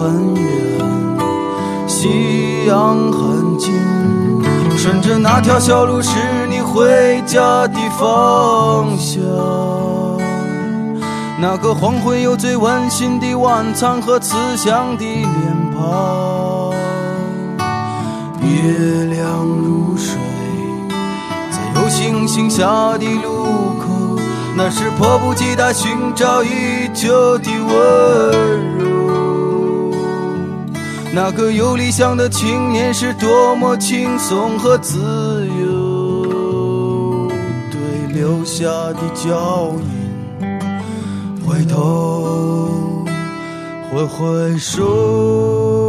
很远，夕阳很近，顺着那条小路是你回家的方向。那个黄昏有最温馨的晚餐和慈祥的脸庞，月亮如水，在有星星下的路口，那是迫不及待寻找已久的温柔。那个有理想的青年是多么轻松和自由，对留下的脚印回头挥挥手。